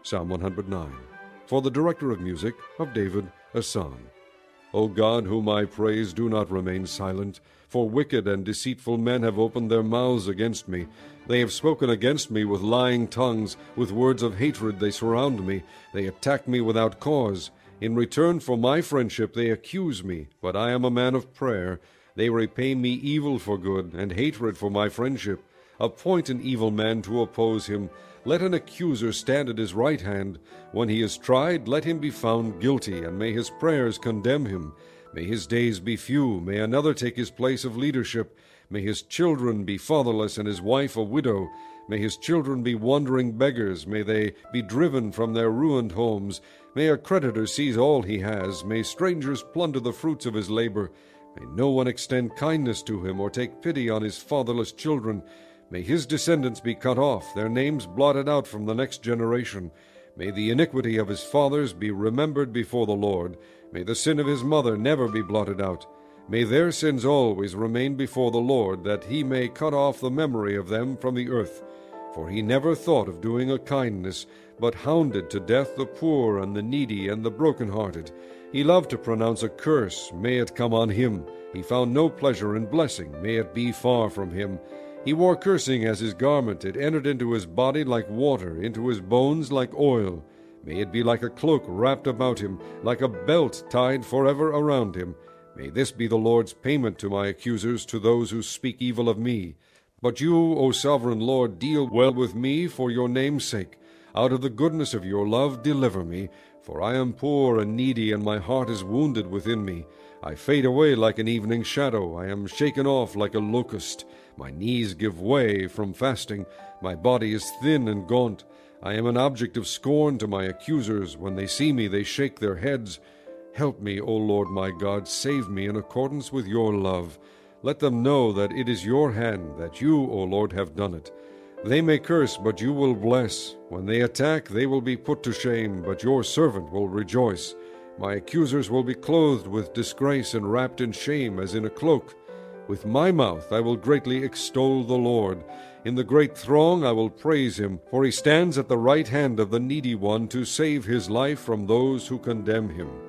Psalm 109. For the director of music, of David, a psalm. O God, whom I praise, do not remain silent, for wicked and deceitful men have opened their mouths against me. They have spoken against me with lying tongues, with words of hatred they surround me. They attack me without cause. In return for my friendship they accuse me, but I am a man of prayer. They repay me evil for good, and hatred for my friendship. Appoint an evil man to oppose him. Let an accuser stand at his right hand. When he is tried, let him be found guilty, and may his prayers condemn him. May his days be few. May another take his place of leadership. May his children be fatherless, and his wife a widow. May his children be wandering beggars. May they be driven from their ruined homes. May a creditor seize all he has. May strangers plunder the fruits of his labor. May no one extend kindness to him, or take pity on his fatherless children. May his descendants be cut off, their names blotted out from the next generation. May the iniquity of his fathers be remembered before the Lord. May the sin of his mother never be blotted out. May their sins always remain before the Lord, that he may cut off the memory of them from the earth. For he never thought of doing a kindness, but hounded to death the poor and the needy and the broken-hearted. He loved to pronounce a curse. May it come on him. He found no pleasure in blessing. May it be far from him. He wore cursing as his garment. It entered into his body like water, into his bones like oil. May it be like a cloak wrapped about him, like a belt tied forever around him. May this be the Lord's payment to my accusers, to those who speak evil of me. But you, O sovereign Lord, deal well with me for your name's sake. Out of the goodness of your love deliver me, for I am poor and needy, and my heart is wounded within me. I fade away like an evening shadow. I am shaken off like a locust. My knees give way from fasting. My body is thin and gaunt. I am an object of scorn to my accusers. When they see me, they shake their heads. Help me, O Lord my God. Save me in accordance with your love. Let them know that it is your hand, that you, O Lord, have done it. They may curse, but you will bless. When they attack, they will be put to shame, but your servant will rejoice. My accusers will be clothed with disgrace and wrapped in shame as in a cloak. With my mouth I will greatly extol the Lord. In the great throng I will praise him, for he stands at the right hand of the needy one to save his life from those who condemn him.